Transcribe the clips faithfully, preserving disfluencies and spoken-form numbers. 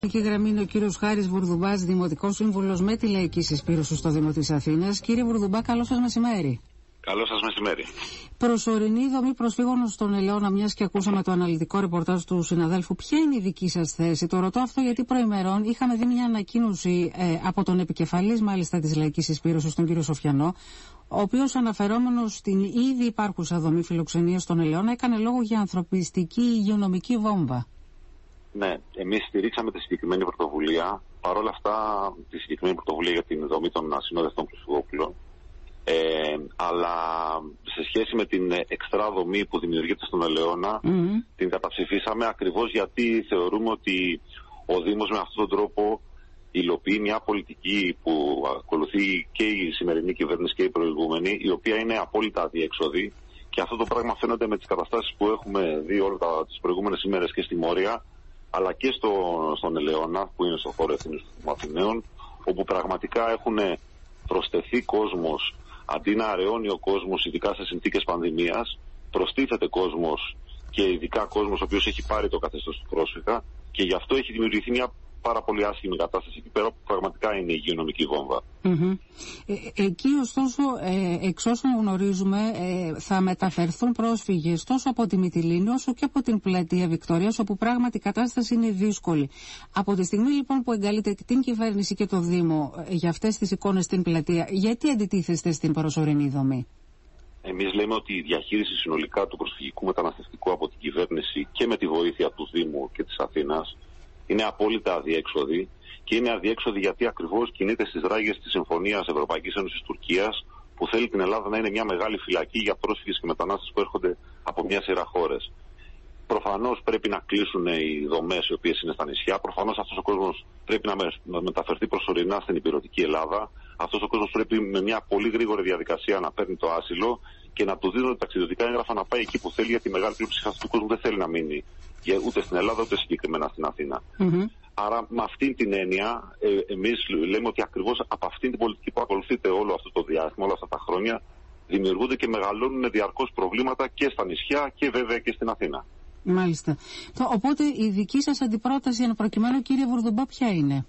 Εκεί γραμμή είναι ο κύριος Χάρης Βουρδουμπάς, Δημοτικός Σύμβουλος με τη Λαϊκή Συσπήρωση στο Δήμο της Αθήνας. Κύριε Βουρδουμπά, καλό σας μεσημέρι. Καλό σας μεσημέρι. Προσωρινή δομή προσφύγων στον Ελαιώνα, μιας και ακούσαμε το αναλυτικό ρεπορτάζ του συναδέλφου. Ποια είναι η δική σας θέση? Το ρωτώ αυτό γιατί προημερών είχαμε δει μια ανακοίνωση ε, από τον επικεφαλής μάλιστα της Λαϊκής Συσπήρωσης, τον κύριο Σοφιανό, ο οποίος αναφερόμενος στην ήδη υπάρχουσα δομή φιλοξενίας στον Ελαιώνα έκανε λόγο για ανθρωπιστική υγειονομική βόμβα. Ναι, εμείς στηρίξαμε τη συγκεκριμένη πρωτοβουλία. Παρ' όλα αυτά, τη συγκεκριμένη πρωτοβουλία για την δομή των ασυνόδευτων προσφυγόπουλων. Ε, αλλά σε σχέση με την εξτρά δομή που δημιουργείται στον Ελαιώνα, mm-hmm. την καταψηφίσαμε ακριβώς γιατί θεωρούμε ότι ο Δήμος με αυτόν τον τρόπο υλοποιεί μια πολιτική που ακολουθεί και η σημερινή κυβέρνηση και η προηγούμενη, η οποία είναι απόλυτα αδιέξοδη, και αυτό το πράγμα φαίνεται με τις καταστάσεις που έχουμε δει όλες τις προηγούμενες ημέρες και στη Μόρια, αλλά και στο, στον Ελαιώνα, που είναι στο χώρο ευθύνης των Αθηναίων, όπου πραγματικά έχουν προσθεθεί κόσμος, αντί να αραιώνει ο κόσμος, ειδικά σε συνθήκες πανδημίας, προστίθεται κόσμος, και ειδικά κόσμος ο οποίος έχει πάρει το καθεστώς του πρόσφυγα, και γι' αυτό έχει δημιουργηθεί μια πάρα πολύ άσχημη κατάσταση εκεί πέρα, που πραγματικά είναι η υγειονομική βόμβα. Mm-hmm. Ε, εκεί ωστόσο, ε, εξ όσων γνωρίζουμε, ε, θα μεταφερθούν πρόσφυγες τόσο από τη Μυτιλήνη όσο και από την πλατεία Βικτωρίας, όπου πράγματι η κατάσταση είναι δύσκολη. Από τη στιγμή λοιπόν που εγκαλείτε την κυβέρνηση και το Δήμο ε, για αυτές τις εικόνες στην πλατεία, γιατί αντιτίθεστε στην προσωρινή δομή? Εμείς λέμε ότι η διαχείριση συνολικά του προσφυγικού μεταναστευτικού από την κυβέρνηση και με τη βοήθεια του Δήμου και της Αθήνας είναι απόλυτα αδιέξοδη, και είναι αδιέξοδη γιατί ακριβώς κινείται στις ράγες της Συμφωνίας Ευρωπαϊκής Ένωσης Τουρκίας, που θέλει την Ελλάδα να είναι μια μεγάλη φυλακή για πρόσφυγες και μετανάστες που έρχονται από μια σειρά χώρες. Προφανώς πρέπει να κλείσουν οι δομές οι οποίες είναι στα νησιά. Προφανώς αυτός ο κόσμος πρέπει να, με, να μεταφερθεί προσωρινά στην υπηρετική Ελλάδα. Αυτός ο κόσμος πρέπει με μια πολύ γρήγορη διαδικασία να παίρνει το άσυλο και να του δίνουν ταξιδιωτικά έγγραφα να πάει εκεί που θέλει, γιατί η μεγάλη πλειοψηφία αυτού του κόσμου δεν θέλει να μείνει ούτε στην Ελλάδα ούτε συγκεκριμένα στην Αθήνα. Mm-hmm. Άρα, με αυτήν την έννοια, ε, εμείς λέμε ότι ακριβώς από αυτήν την πολιτική που ακολουθείται όλο αυτό το διάστημα, όλα αυτά τα χρόνια, δημιουργούνται και μεγαλώνουν διαρκώς προβλήματα και στα νησιά και βέβαια και στην Αθήνα. Μάλιστα. Οπότε η δική σας αντιπρόταση, εν προκειμένου, κύριε Βουρδουμπά, ποια είναι?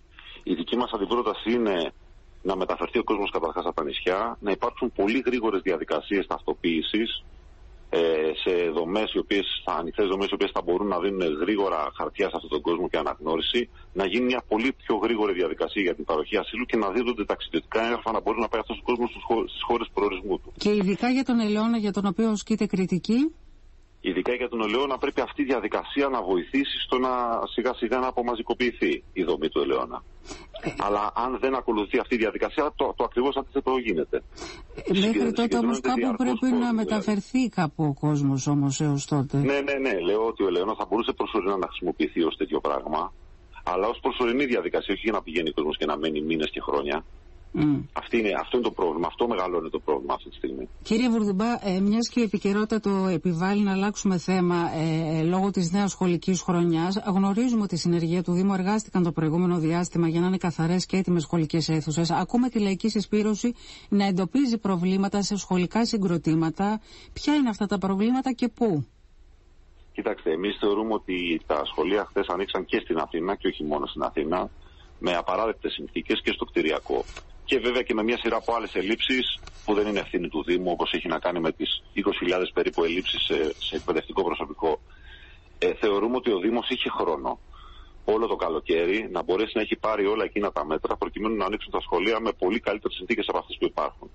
Η δική μας αντιπρόταση είναι να μεταφερθεί ο κόσμος καταρχάς από τα νησιά, να υπάρξουν πολύ γρήγορες διαδικασίες ταυτοποίησης ε, σε δομές, οι οποίες, ανοιχτές δομές, οι οποίες θα μπορούν να δίνουν γρήγορα χαρτιά σε αυτόν τον κόσμο και αναγνώριση, να γίνει μια πολύ πιο γρήγορη διαδικασία για την παροχή ασύλου και να δίνονται ταξιδιωτικά έγγραφα να μπορεί να πάει αυτός ο κόσμος στις χώρες προορισμού του. Και ειδικά για τον Ελαιώνα, για τον οποίο ασκείται κριτική. Ειδικά για τον Ελαιώνα πρέπει αυτή η διαδικασία να βοηθήσει στο να σιγά σιγά να απομαζικοποιηθεί η δομή του Ελαιώνα. Ε, Αλλά αν δεν ακολουθεί αυτή η διαδικασία, το, το ακριβώς αντίθετο γίνεται. Ε, μέχρι τότε όμως κάπου πρέπει κόσμο, να μεταφερθεί δηλαδή. Κάπου ο κόσμος όμως έως τότε. Ναι, ναι, ναι. Λέω ότι ο Ελαιώνα θα μπορούσε προσωρινά να χρησιμοποιηθεί ως τέτοιο πράγμα, αλλά ως προσωρινή διαδικασία, όχι για να πηγαίνει ο κόσμος και να μένει μήνες και χρόνια. Mm. Αυτή είναι, αυτό είναι το πρόβλημα, αυτό μεγαλώνει το πρόβλημα αυτή τη στιγμή. Κύριε Βουρδουμπά, ε, μιας και η επικαιρότητα το επιβάλλει να αλλάξουμε θέμα ε, λόγω της νέας σχολικής χρονιάς, γνωρίζουμε ότι η συνεργεία του Δήμου εργάστηκαν το προηγούμενο διάστημα για να είναι καθαρές και έτοιμες σχολικές αίθουσες. Ακούμε τη Λαϊκή Συσπήρωση να εντοπίζει προβλήματα σε σχολικά συγκροτήματα. Ποια είναι αυτά τα προβλήματα και πού? Κοιτάξτε, εμείς θεωρούμε ότι τα σχολεία χθες ανοίξαν και στην Αθήνα και όχι μόνο στην Αθήνα, με απαράδεκτες συνθήκες και στο κτηριακό. Και βέβαια και με μια σειρά από άλλες ελλείψεις που δεν είναι ευθύνη του Δήμου, όπως έχει να κάνει με τις είκοσι χιλιάδες περίπου ελλείψεις σε, σε εκπαιδευτικό προσωπικό. Ε, θεωρούμε ότι ο Δήμος είχε χρόνο όλο το καλοκαίρι να μπορέσει να έχει πάρει όλα εκείνα τα μέτρα προκειμένου να ανοίξουν τα σχολεία με πολύ καλύτερες συνθήκες από αυτές που υπάρχουν.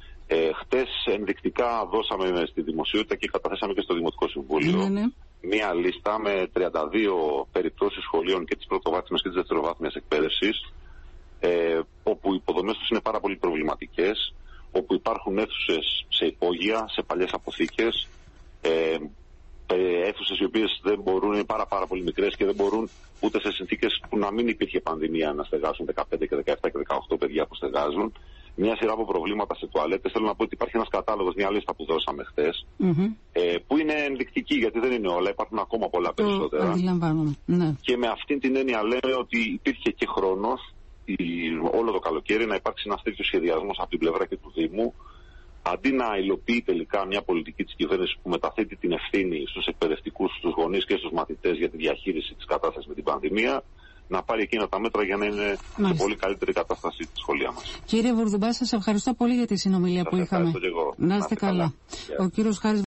Ε, χτες ενδεικτικά δώσαμε στη δημοσιότητα και καταθέσαμε και στο Δημοτικό Συμβούλιο mm-hmm. μία λίστα με τριάντα δύο περιπτώσεις σχολείων και της πρωτοβάθμιας και της δευτεροβάθμιας εκπαίδευσης, ε, όπου οι υποδομές τους είναι πάρα πολύ προβληματικές, όπου υπάρχουν αίθουσες σε υπόγεια, σε παλιές αποθήκες, ε, αίθουσες οι οποίες δεν μπορούν, είναι πάρα, πάρα πολύ μικρές και δεν μπορούν ούτε σε συνθήκες που να μην υπήρχε πανδημία να στεγάσουν δεκαπέντε και δεκαεπτά και δεκαοκτώ παιδιά που στεγάζουν. Μια σειρά από προβλήματα σε τουαλέτες. Θέλω να πω ότι υπάρχει ένας κατάλογος, μια λίστα που δώσαμε χθες, mm-hmm. ε, που είναι ενδεικτική, γιατί δεν είναι όλα, υπάρχουν ακόμα πολλά περισσότερα. Αντιλαμβάνομαι. Ναι. Και με αυτήν την έννοια λέμε ότι υπήρχε και χρόνος η, όλο το καλοκαίρι να υπάρξει ένας τέτοιος σχεδιασμός από την πλευρά και του Δήμου, αντί να υλοποιεί τελικά μια πολιτική της κυβέρνησης που μεταθέτει την ευθύνη στους εκπαιδευτικούς, στους γονείς και στους μαθητές για τη διαχείριση της κατάστασης με την πανδημία, να πάρει εκείνα τα μέτρα για να είναι Μάλιστα. σε πολύ καλύτερη κατάσταση τη σχολεία μας. Κύριε Βουρδουμπά, σας ευχαριστώ πολύ για τη συνομιλία σας που είχαμε. Και εγώ. Να είστε καλά. καλά. Ο κύριος Χάρης